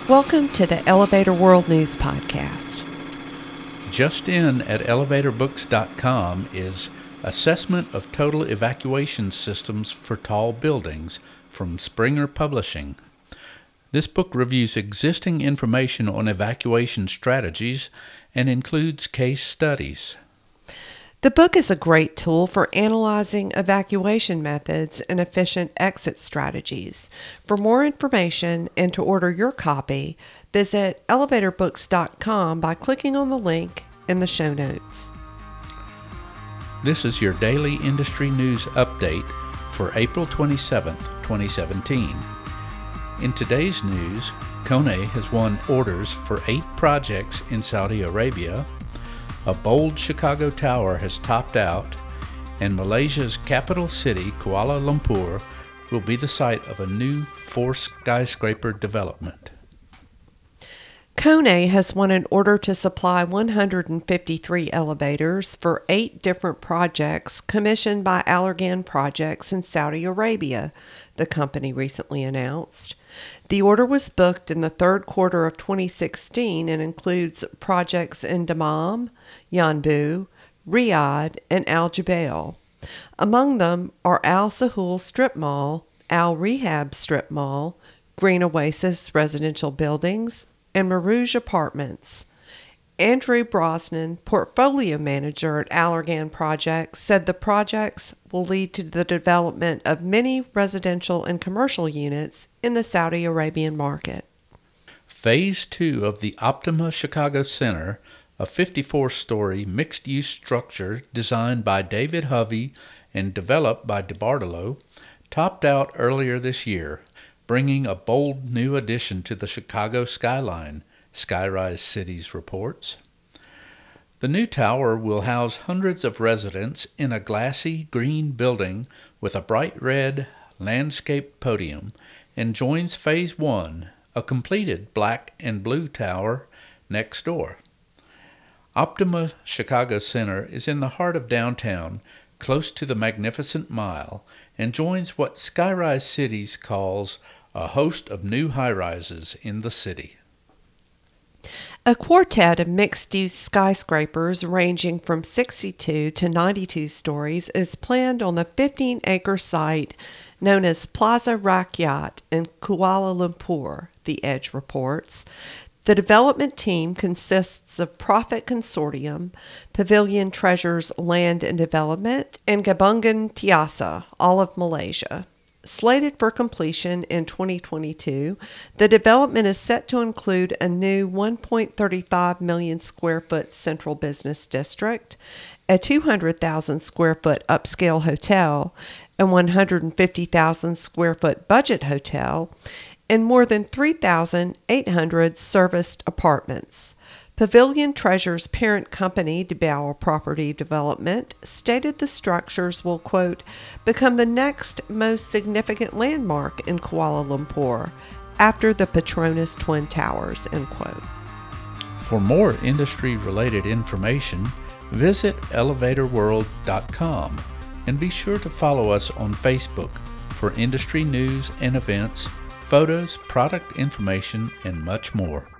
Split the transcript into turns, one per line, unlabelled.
Welcome to the Elevator World News Podcast.
Just in at elevatorbooks.com is Assessment of Total Evacuation Systems for Tall Buildings from Springer Publishing. This book reviews existing information on evacuation strategies and includes case studies.
The book is a great tool for analyzing evacuation methods and efficient exit strategies. For more information and to order your copy, visit elevatorbooks.com by clicking on the link in the show notes.
This is your daily industry news update for April 27th, 2017. In today's news, Kone has won orders for 8 projects in Saudi Arabia. A bold Chicago tower has topped out, and Malaysia's capital city, Kuala Lumpur, will be the site of a new 4 skyscraper development.
Kone has won an order to supply 153 elevators for 8 different projects commissioned by Allergan Projects in Saudi Arabia, the company recently announced. The order was booked in the third quarter of 2016 and includes projects in Dammam, Yanbu, Riyadh, and Al Jubail. Among them are Al Sahul Strip Mall, Al Rehab Strip Mall, Green Oasis Residential Buildings, and Marouge Apartments. Andrew Brosnan, portfolio manager at Allergan Projects, said the projects will lead to the development of many residential and commercial units in the Saudi Arabian market.
Phase 2 of the Optima Chicago Center, a 54-story mixed-use structure designed by David Hovey and developed by DeBartolo, topped out earlier this year, bringing a bold new addition to the Chicago skyline, Skyrise Cities reports. The new tower will house hundreds of residents in a glassy green building with a bright red landscape podium and joins Phase 1, a completed black and blue tower, next door. Optima Chicago Center is in the heart of downtown, close to the Magnificent Mile, and joins what Skyrise Cities calls a host of new high-rises in the city.
A quartet of mixed-use skyscrapers ranging from 62 to 92 stories is planned on the 15-acre site known as Plaza Rakyat in Kuala Lumpur, The Edge reports. The development team consists of Profit Consortium, Pavilion Treasures Land and Development, and Gabungan Tiasa, all of Malaysia. Slated for completion in 2022, the development is set to include a new 1.35 million square foot central business district, a 200,000 square foot upscale hotel, a 150,000 square foot budget hotel, and more than 3,800 serviced apartments. Pavilion Treasures' parent company, DeBauer Property Development, stated the structures will, quote, become the next most significant landmark in Kuala Lumpur after the Petronas Twin Towers, end quote.
For more industry-related information, visit elevatorsworld.com and be sure to follow us on Facebook for industry news and events, photos, product information, and much more.